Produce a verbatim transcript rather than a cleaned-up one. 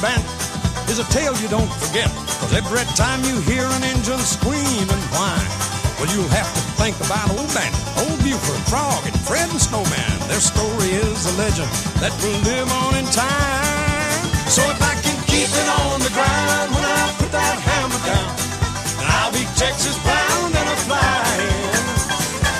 Bandit is a tale you don't forget, 'cause every time you hear an engine scream and whine, well, you'll have to think about Old Bandit, Old Buford, Frog, and Fred and Snowman. Their story is a legend that will live on in time. So if I can keep it on